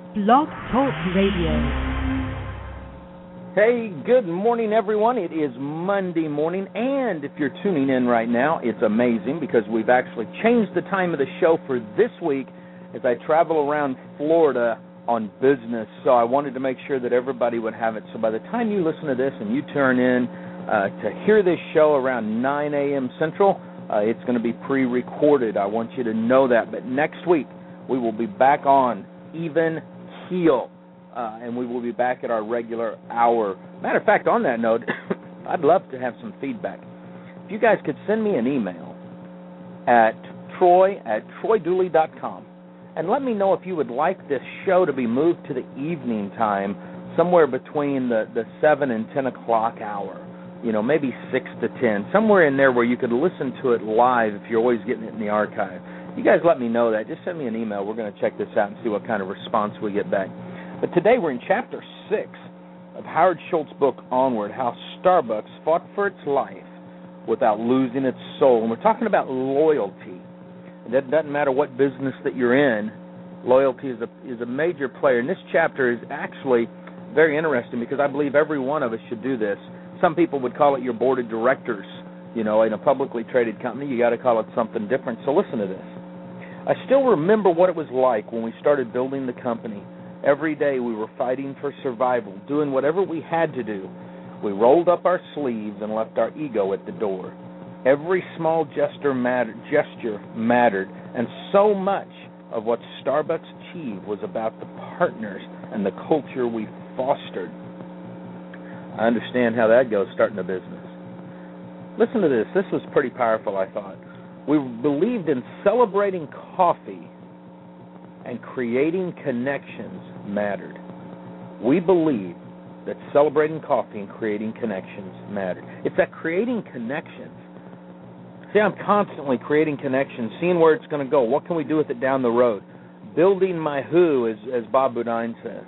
Blog Talk Radio. Hey, good morning, everyone. It is Monday morning, and if you're tuning in right now, it's amazing because we've actually changed the time of the show for this week as I travel around Florida on business. So I wanted to make sure that everybody would have it. So by the time you listen to this and you turn in to hear this show around 9 a.m. Central, it's going to be pre-recorded. I want you to know that. But next week, we will be back on even keel. And we will be back at our regular hour. Matter of fact, on that note, I'd love to have some feedback. If you guys could send me an email at troy@troydooley.com and let me know if you would like this show to be moved to the evening time, somewhere between the 7 and 10 o'clock hour, maybe 6 to 10, somewhere in there where you could listen to it live if you're always getting it in the archive. You guys let me know that. Just send me an email. We're going to check this out and see what kind of response we get back. But today we're in Chapter 6 of Howard Schultz's book, Onward, How Starbucks Fought for Its Life Without Losing Its Soul. And we're talking about loyalty. And it doesn't matter what business that you're in, loyalty is a major player. And this chapter is actually very interesting because I believe every one of us should do this. Some people would call it your board of directors. In a publicly traded company, you got to call it something different. So listen to this. I still remember what it was like when we started building the company. Every day we were fighting for survival, doing whatever we had to do. We rolled up our sleeves and left our ego at the door. Every small gesture mattered, and so much of what Starbucks achieved was about the partners and the culture we fostered. I understand how that goes starting a business. Listen to this. This was pretty powerful, I thought. We believed in celebrating coffee and creating connections mattered. We believe that celebrating coffee and creating connections mattered. It's that creating connections. See, I'm constantly creating connections, seeing where it's going to go. What can we do with it down the road? Building my who, as Bob Boudin says.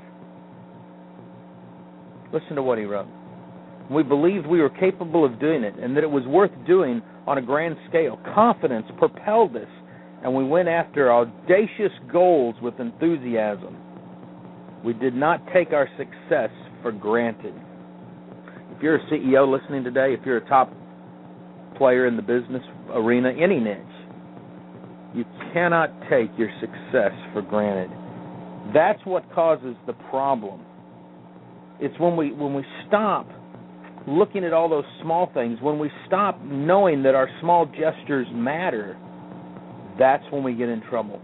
Listen to what he wrote. We believed we were capable of doing it and that it was worth doing on a grand scale. Confidence propelled us, and we went after audacious goals with enthusiasm. We did not take our success for granted. If you're a CEO listening today, if you're a top player in the business arena, any niche, you cannot take your success for granted. That's what causes the problem. It's when we stop looking at all those small things, when we stop knowing that our small gestures matter, that's when we get in trouble.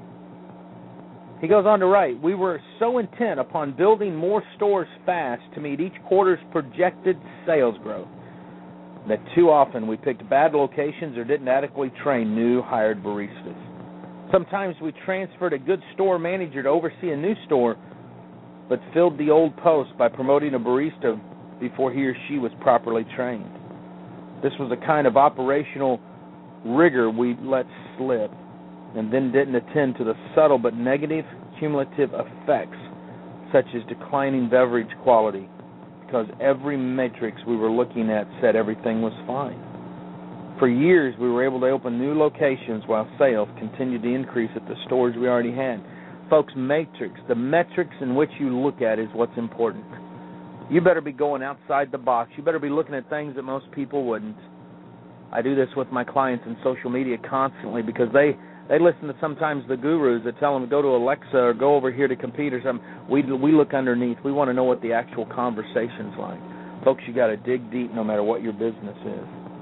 He goes on to write, we were so intent upon building more stores fast to meet each quarter's projected sales growth that too often we picked bad locations or didn't adequately train new hired baristas. Sometimes we transferred a good store manager to oversee a new store, but filled the old post by promoting a barista before he or she was properly trained. This was a kind of operational rigor we let slip, and then didn't attend to the subtle but negative cumulative effects, such as declining beverage quality, because every matrix we were looking at said everything was fine. For years, we were able to open new locations while sales continued to increase at the stores we already had. Folks, the metrics in which you look at is what's important. You better be going outside the box. You better be looking at things that most people wouldn't. I do this with my clients in social media constantly because they listen to sometimes the gurus that tell them to go to Alexa or go over here to compete or something. We look underneath. We want to know what the actual conversation's like. Folks, you got to dig deep no matter what your business is.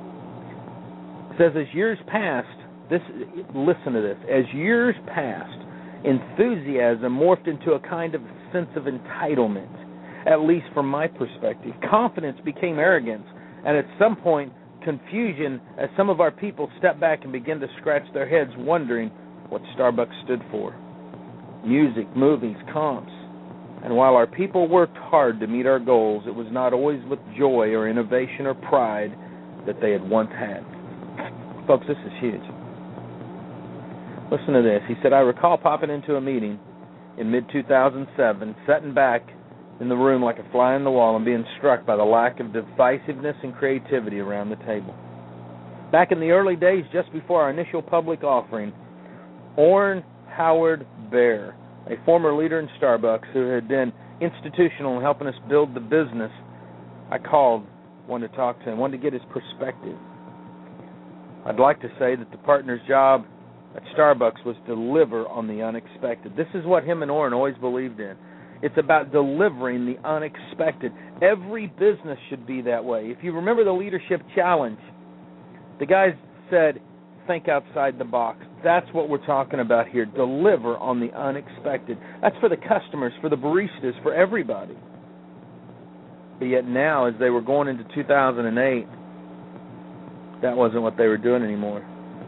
It says, as years passed, listen to this, as years passed, enthusiasm morphed into a kind of sense of entitlement, at least from my perspective. Confidence became arrogance, and at some point, confusion as some of our people stepped back and began to scratch their heads wondering what Starbucks stood for. Music, movies, comps. And while our people worked hard to meet our goals, it was not always with joy or innovation or pride that they had once had. Folks, this is huge. Listen to this. He said, I recall popping into a meeting in mid-2007, sitting back in the room like a fly on the wall and being struck by the lack of divisiveness and creativity around the table. Back in the early days, just before our initial public offering, Orrin Howard Bear a former leader in Starbucks who had been institutional in helping us build the business, I called, wanted to talk to him, wanted to get his perspective. I'd like to say that the partner's job at Starbucks was to deliver on the unexpected. This is what him and Orrin always believed in. It's about delivering the unexpected. Every business should be that way. If you remember the leadership challenge, the guys said, think outside the box. That's what we're talking about here. Deliver on the unexpected. That's for the customers, for the baristas, for everybody. But yet now, as they were going into 2008, that wasn't what they were doing anymore.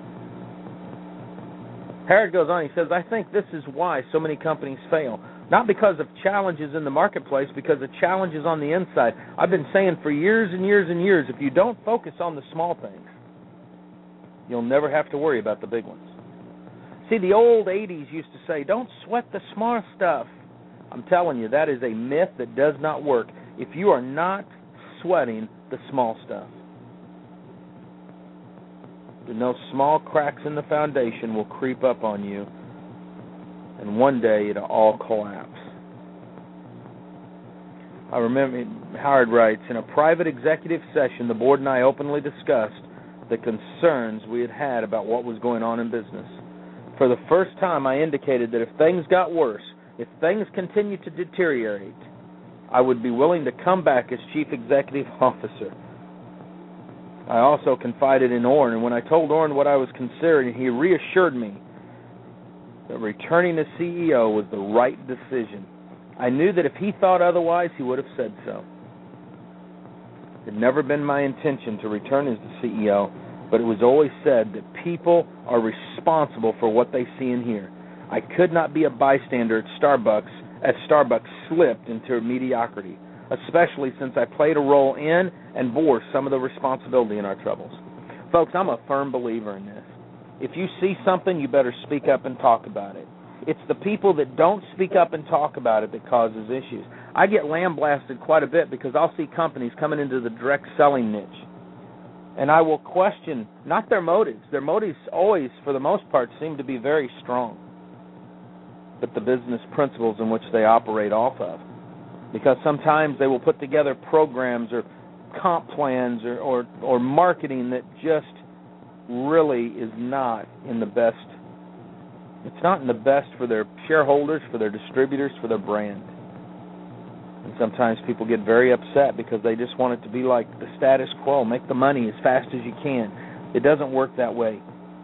Harrod goes on, he says, I think this is why so many companies fail. Not because of challenges in the marketplace, because the challenge is on the inside. I've been saying for years and years and years, if you don't focus on the small things, you'll never have to worry about the big ones. See, the old 80s used to say, don't sweat the small stuff. I'm telling you, that is a myth that does not work if you are not sweating the small stuff. No small cracks in the foundation will creep up on you, and one day it'll all collapse. I remember, Howard writes, in a private executive session, the board and I openly discussed the concerns we had had about what was going on in business. For the first time, I indicated that if things got worse, if things continued to deteriorate, I would be willing to come back as chief executive officer. I also confided in Orrin, and when I told Orrin what I was considering, he reassured me that returning as CEO was the right decision. I knew that if he thought otherwise, he would have said so. It had never been my intention to return as the CEO, but it was always said that people are responsible for what they see and hear. I could not be a bystander at Starbucks as Starbucks slipped into mediocrity, especially since I played a role in and bore some of the responsibility in our troubles. Folks, I'm a firm believer in this. If you see something, you better speak up and talk about it. It's the people that don't speak up and talk about it that causes issues. I get lambasted quite a bit because I'll see companies coming into the direct selling niche, and I will question not their motives. Their motives always, for the most part, seem to be very strong, but the business principles in which they operate off of. Because sometimes they will put together programs or comp plans or marketing that just really is not in the best. It's not in the best for their shareholders, for their distributors, for their brand. And sometimes people get very upset because they just want it to be like the status quo, make the money as fast as you can. It doesn't work that way.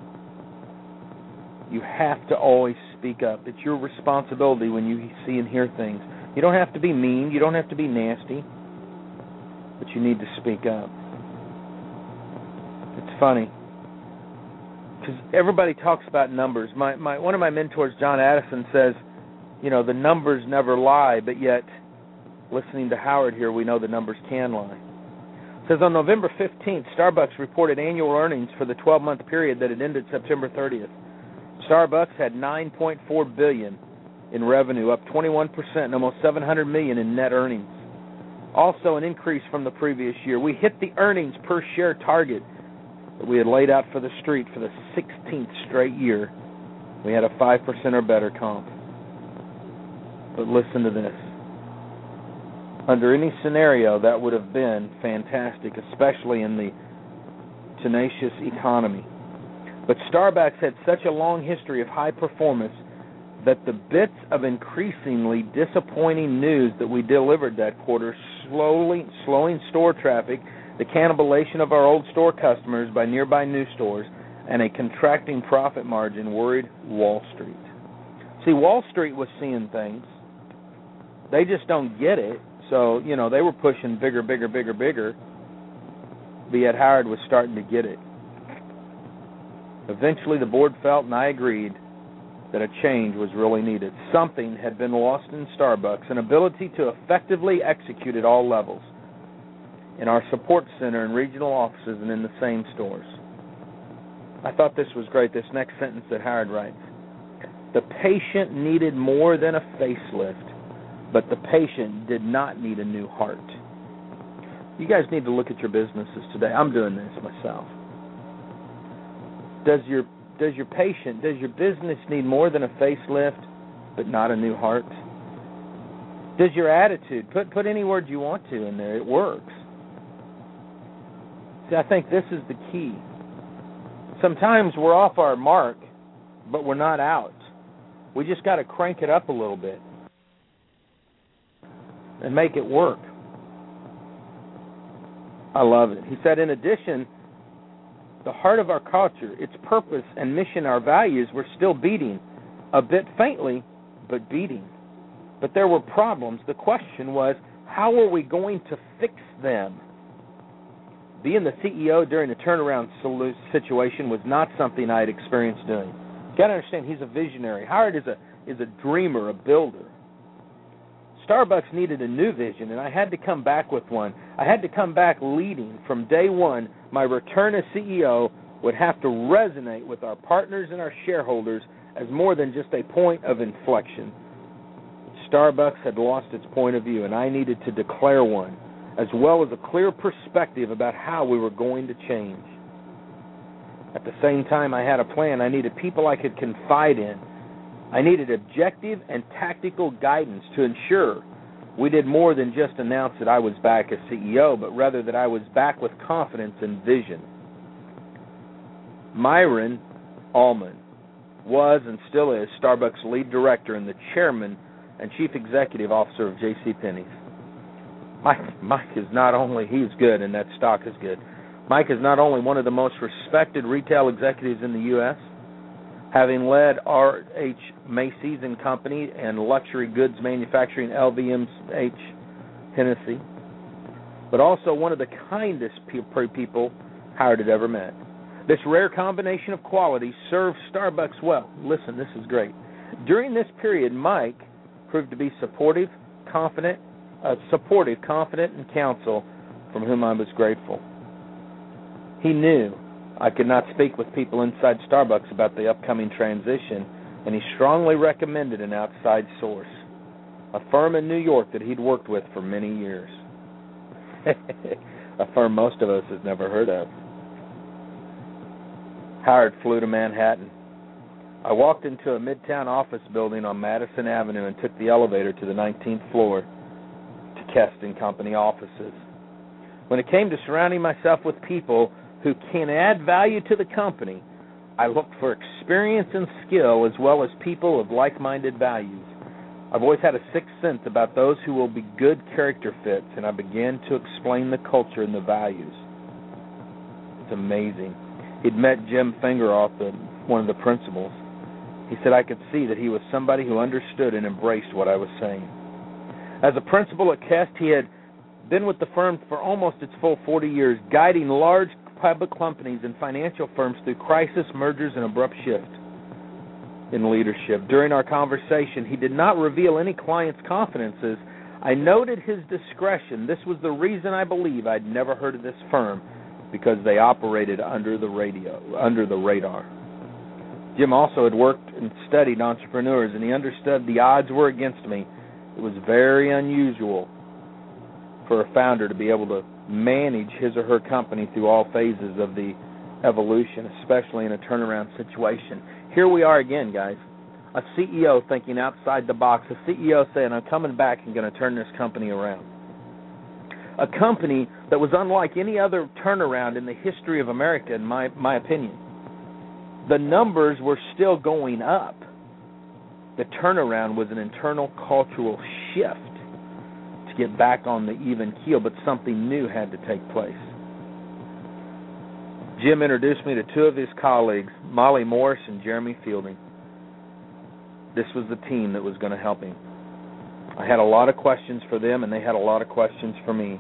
You have to always speak up. It's your responsibility when you see and hear things. You don't have to be mean. You don't have to be nasty. But you need to speak up. It's funny, because everybody talks about numbers. One of my mentors, John Addison, says, the numbers never lie, but yet, listening to Howard here, we know the numbers can lie. It says on November 15th, Starbucks reported annual earnings for the 12-month period that had ended September 30th. Starbucks had $9.4 billion in revenue, up 21%, and almost $700 million in net earnings. Also an increase from the previous year. We hit the earnings per share target that we had laid out for the street for the 16th straight year. We had a 5% or better comp. But listen to this. Under any scenario, that would have been fantastic, especially in the tenacious economy. But Starbucks had such a long history of high performance that the bits of increasingly disappointing news that we delivered that quarter, slowing store traffic, the cannibalization of our old store customers by nearby new stores, and a contracting profit margin worried Wall Street. See, Wall Street was seeing things. They just don't get it. So, they were pushing bigger. But yet Howard was starting to get it. Eventually the board felt, and I agreed, that a change was really needed. Something had been lost in Starbucks, an ability to effectively execute at all levels, in our support center and regional offices and in the same stores. I thought this was great, this next sentence that Howard writes. The patient needed more than a facelift, but the patient did not need a new heart. You guys need to look at your businesses today. I'm doing this myself. Does your business need more than a facelift, but not a new heart? Does your attitude, put any word you want to in there, it works. See, I think this is the key. Sometimes we're off our mark, but we're not out. We just got to crank it up a little bit and make it work. I love it. He said, in addition, the heart of our culture, its purpose and mission, our values, were still beating, a bit faintly, but beating. But there were problems. The question was, how are we going to fix them? Being the CEO during a turnaround situation was not something I had experienced doing. You got to understand, he's a visionary. Howard is a dreamer, a builder. Starbucks needed a new vision, and I had to come back with one. I had to come back leading. From day one, my return as CEO would have to resonate with our partners and our shareholders as more than just a point of inflection. Starbucks had lost its point of view, and I needed to declare one, as well as a clear perspective about how we were going to change. At the same time, I had a plan. I needed people I could confide in. I needed objective and tactical guidance to ensure we did more than just announce that I was back as CEO, but rather that I was back with confidence and vision. Myron Allman was and still is Starbucks' lead director and the chairman and chief executive officer of JCPenney's. Mike is not only, he's good and that stock is good. Mike is not only one of the most respected retail executives in the U.S., having led R.H. Macy's and Company and luxury goods manufacturing LVMH Hennessy, but also one of the kindest people Howard had ever met. This rare combination of qualities served Starbucks well. Listen, this is great. During this period, Mike proved to be supportive, confident, and counsel from whom I was grateful. He knew I could not speak with people inside Starbucks about the upcoming transition, and he strongly recommended an outside source, a firm in New York that he'd worked with for many years. A firm most of us have never heard of. Howard flew to Manhattan. I walked into a midtown office building on Madison Avenue and took the elevator to the 19th floor to Kest & Company offices. When it came to surrounding myself with people who can add value to the company, I looked for experience and skill as well as people of like-minded values. I've always had a sixth sense about those who will be good character fits, and I began to explain the culture and the values. It's amazing. He'd met Jim Fingeroth, one of the principals. He said I could see that he was somebody who understood and embraced what I was saying. As a principal at Kest, he had been with the firm for almost its full 40 years, guiding large public companies and financial firms through crisis, mergers, and abrupt shift in leadership. During our conversation, he did not reveal any client's confidences. I noted his discretion. This was the reason I believe I'd never heard of this firm, because they operated under the radar. Jim also had worked and studied entrepreneurs, and he understood the odds were against me. It was very unusual for a founder to be able to manage his or her company through all phases of the evolution, especially in a turnaround situation. Here we are again, guys. A CEO thinking outside the box. A CEO saying, I'm coming back and going to turn this company around. A company that was unlike any other turnaround in the history of America, in my opinion. The numbers were still going up. The turnaround was an internal cultural shift to get back on the even keel, but something new had to take place. Jim introduced me to two of his colleagues, Molly Morris and Jeremy Fielding. This was the team that was going to help him. I had a lot of questions for them, and they had a lot of questions for me.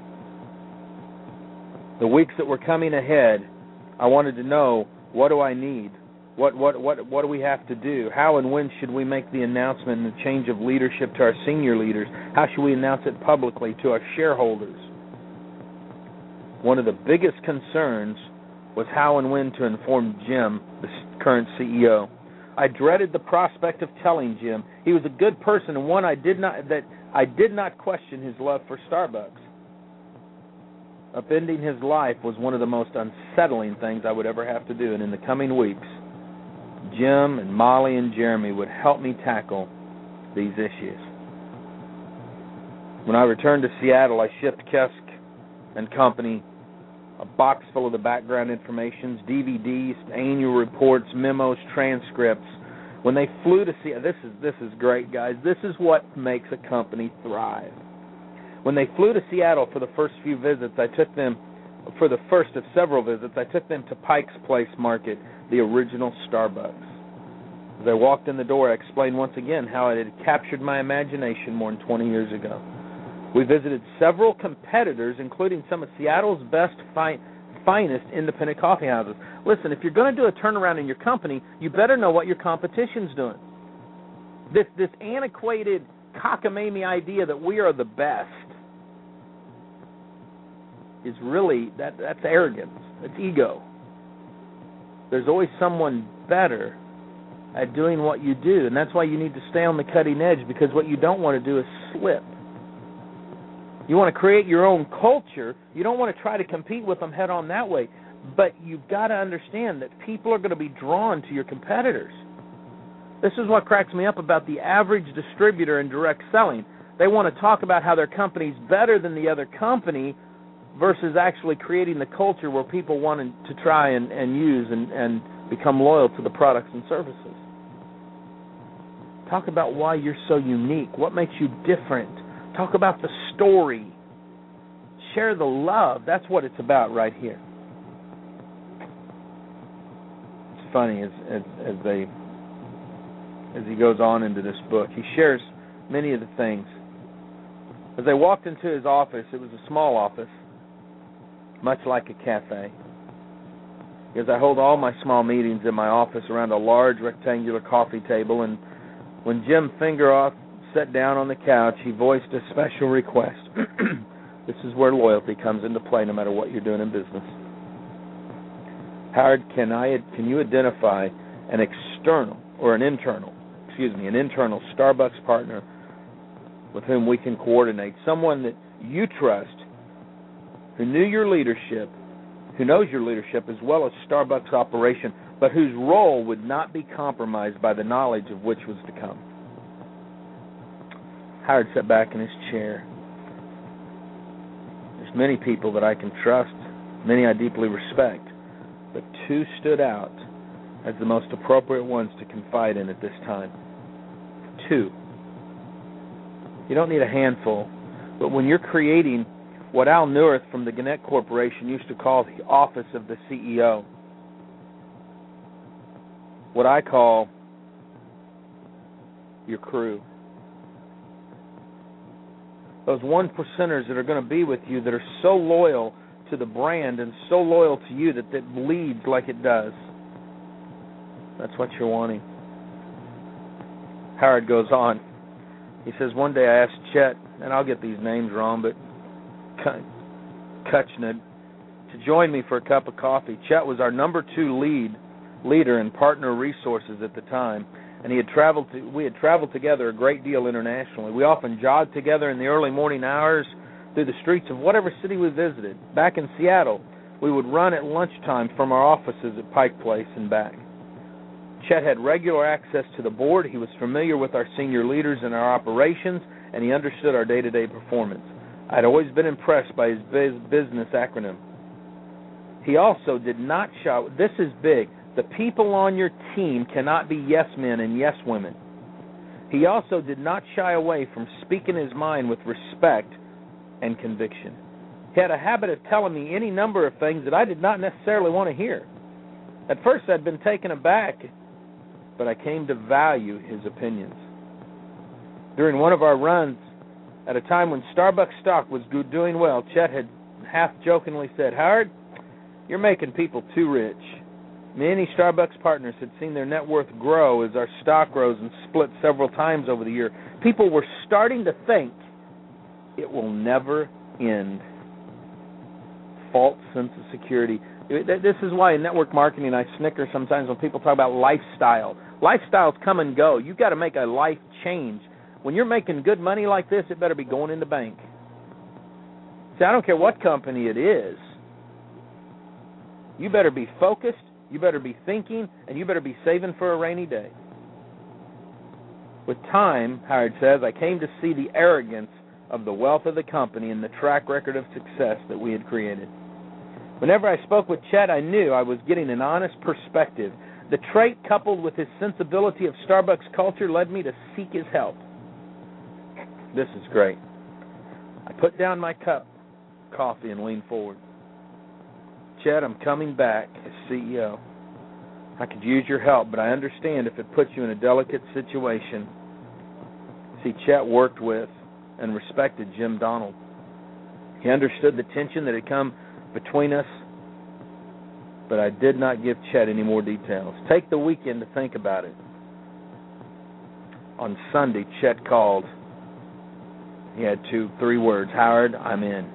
The weeks that were coming ahead, I wanted to know, what do I need? What do we have to do? How and when should we make the announcement and the change of leadership to our senior leaders? How should we announce it publicly to our shareholders? One of the biggest concerns was how and when to inform Jim, the current CEO. I dreaded the prospect of telling Jim. He was a good person and one I did not question his love for Starbucks. Upending his life was one of the most unsettling things I would ever have to do, and in the coming weeks, Jim and Molly and Jeremy would help me tackle these issues. When I returned to Seattle, I shipped Kesk and Company a box full of the background information, DVDs, annual reports, memos, transcripts. When they flew to Seattle, this is great, guys. This is what makes a company thrive. When they flew to Seattle for the first few visits, I took them, for the first of several visits, I took them to Pike's Place Market, the original Starbucks. As I walked in the door, I explained once again how it had captured my imagination more than 20 years ago. We visited several competitors, including some of Seattle's best, finest independent coffee houses. Listen, if you're going to do a turnaround in your company, you better know what your competition's doing. This antiquated cockamamie idea that we are the best is really, that's arrogance. It's ego. There's always someone better at doing what you do, and that's why you need to stay on the cutting edge, because what you don't want to do is slip. You want to create your own culture. You don't want to try to compete with them head on that way. But you've got to understand that people are going to be drawn to your competitors. This is what cracks me up about the average distributor in direct selling. They want to talk about how their company's better than the other company versus actually creating the culture where people want to try and use and become loyal to the products and services. Talk about why you're so unique. What makes you different? Talk about the story. Share the love. That's what it's about right here. It's funny as he goes on into this book, he shares many of the things. As I walked into his office, it was a small office, much like a cafe. Because I hold all my small meetings in my office around a large rectangular coffee table, and when Jim Fingeroth sat down on the couch, he voiced a special request. This is where loyalty comes into play no matter what you're doing in business. Howard, can you identify an internal Starbucks partner with whom we can coordinate, someone that you trust, who knows your leadership as well as Starbucks operation, but whose role would not be compromised by the knowledge of which was to come? Howard sat back in his chair. There's many people that I can trust, many I deeply respect, but two stood out as the most appropriate ones to confide in at this time. Two. You don't need a handful, but when you're creating what Al Neuwirth from the Gannett Corporation used to call the office of the CEO, what I call your crew, those 1%ers that are going to be with you that are so loyal to the brand and so loyal to you that it bleeds like it does. That's what you're wanting. Howard goes on. He says, one day I asked Chet, and I'll get these names wrong, but Kutchnet, to join me for a cup of coffee. Chet was our number 2 leader in partner resources at the time, and we had traveled together a great deal internationally. We often jogged together in the early morning hours through the streets of whatever city we visited. Back in Seattle, we would run at lunchtime from our offices at Pike Place and back. Chet had regular access to the board. He was familiar with our senior leaders and our operations, and he understood our day-to-day performance. I'd always been impressed by his business acronym. He also did not shy. This is big. The people on your team cannot be yes men and yes women. He also did not shy away from speaking his mind with respect and conviction. He had a habit of telling me any number of things that I did not necessarily want to hear. At first, I'd been taken aback, but I came to value his opinions. During one of our runs, at a time when Starbucks stock was doing well, Chet had half-jokingly said, Howard, you're making people too rich. Many Starbucks partners had seen their net worth grow as our stock rose and split several times over the year. People were starting to think it will never end. False sense of security. This is why in network marketing I snicker sometimes when people talk about lifestyle. Lifestyles come and go. You've got to make a life change. When you're making good money like this, it better be going in the bank. See, I don't care what company it is. You better be focused, you better be thinking, and you better be saving for a rainy day. With time, Howard says, I came to see the arrogance of the wealth of the company and the track record of success that we had created. Whenever I spoke with Chet, I knew I was getting an honest perspective. The trait, coupled with his sensibility of Starbucks culture, led me to seek his help. This is great. I put down my cup of coffee and leaned forward. Chet, I'm coming back as CEO. I could use your help, but I understand if it puts you in a delicate situation. See, Chet worked with and respected Jim Donald. He understood the tension that had come between us, but I did not give Chet any more details. Take the weekend to think about it. On Sunday, Chet called. He had 3 words, Howard, I'm in.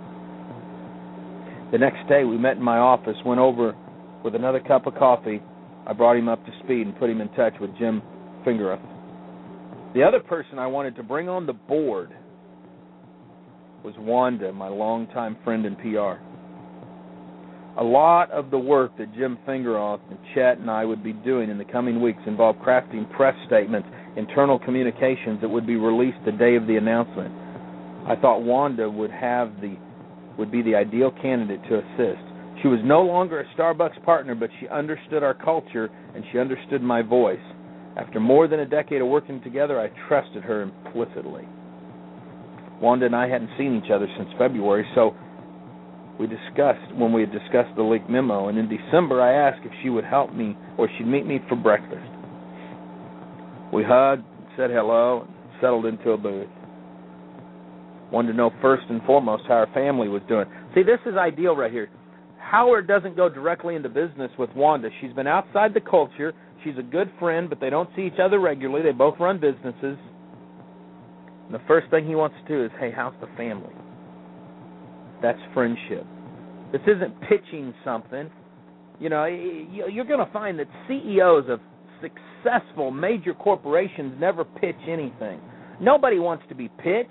The next day, we met in my office, went over with another cup of coffee. I brought him up to speed and put him in touch with Jim Fingeroth. The other person I wanted to bring on the board was Wanda, my longtime friend in PR. A lot of the work that Jim Fingeroth and Chet and I would be doing in the coming weeks involved crafting press statements, internal communications that would be released the day of the announcement. I thought Wanda would be the ideal candidate to assist. She was no longer a Starbucks partner, but she understood our culture and she understood my voice. After more than a decade of working together, I trusted her implicitly. Wanda and I hadn't seen each other since February, so we had discussed the leaked memo, and in December I asked if she would help me or she'd meet me for breakfast. We hugged, said hello, and settled into a booth. Wanted to know first and foremost how our family was doing. See, this is ideal right here. Howard doesn't go directly into business with Wanda. She's been outside the culture. She's a good friend, but they don't see each other regularly. They both run businesses. And the first thing he wants to do is, hey, how's the family? That's friendship. This isn't pitching something. You know, you're going to find that CEOs of successful major corporations never pitch anything. Nobody wants to be pitched.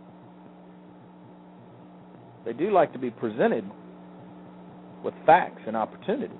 They do like to be presented with facts and opportunities.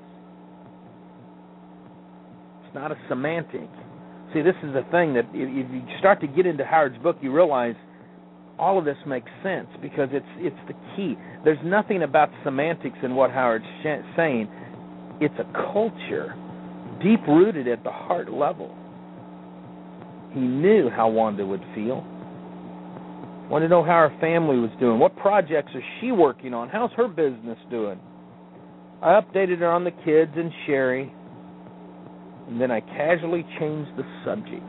It's not a semantic. See, this is the thing that if you start to get into Howard's book, you realize all of this makes sense because it's the key. There's nothing about semantics in what Howard's saying. It's a culture deep-rooted at the heart level. He knew how Wanda would feel. Wanted to know how her family was doing. What projects is she working on? How's her business doing? I updated her on the kids and Sherry, and then I casually changed the subject.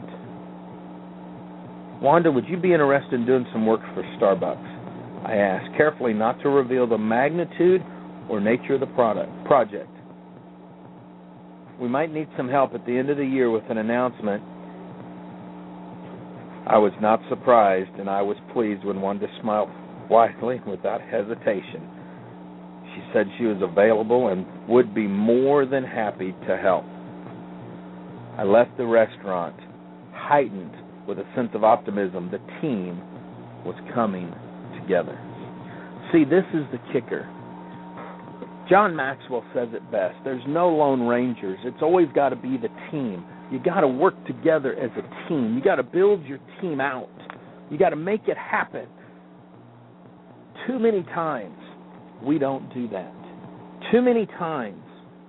Wanda, would you be interested in doing some work for Starbucks? I asked, carefully not to reveal the magnitude or nature of the project. We might need some help at the end of the year with an announcement. I was not surprised, and I was pleased when Wanda smiled widely without hesitation. She said she was available and would be more than happy to help. I left the restaurant heightened with a sense of optimism. The team was coming together. See, this is the kicker. John Maxwell says it best. There's no lone rangers. It's always got to be the team. You got to work together as a team. You got to build your team out. You got to make it happen. Too many times we don't do that. Too many times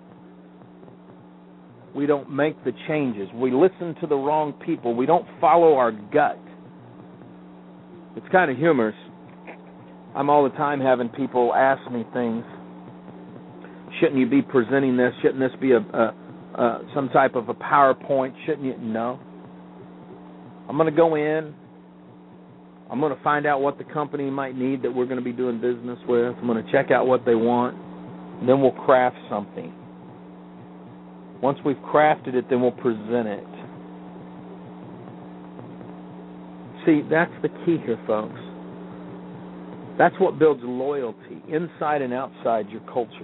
we don't make the changes. We listen to the wrong people. We don't follow our gut. It's kind of humorous. I'm all the time having people ask me things. Shouldn't you be presenting this? Shouldn't this be some type of a PowerPoint? Shouldn't you? No. I'm going to go in. I'm going to find out what the company might need that we're going to be doing business with. I'm going to check out what they want. And then we'll craft something. Once we've crafted it, then we'll present it. See, that's the key here, folks. That's what builds loyalty inside and outside your culture.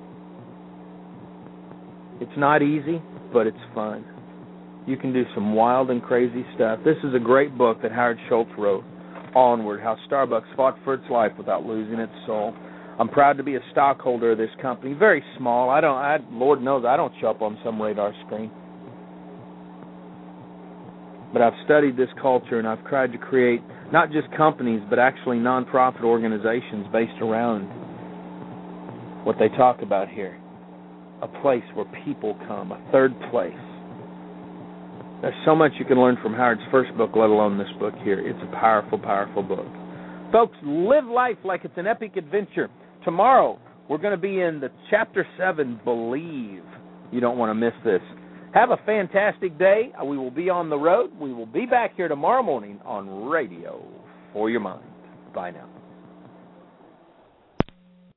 It's not easy, but it's fun. You can do some wild and crazy stuff. This is a great book that Howard Schultz wrote, Onward, How Starbucks Fought for Its Life Without Losing Its Soul. I'm proud to be a stockholder of this company. Very small. Lord knows I don't show up on some radar screen. But I've studied this culture, and I've tried to create not just companies, but actually nonprofit organizations based around what they talk about here. A place where people come, a third place. There's so much you can learn from Howard's first book, let alone this book here. It's a powerful, powerful book. Folks, live life like it's an epic adventure. Tomorrow, we're going to be in the Chapter 7, Believe. You don't want to miss this. Have a fantastic day. We will be on the road. We will be back here tomorrow morning on Radio for Your Mind. Bye now.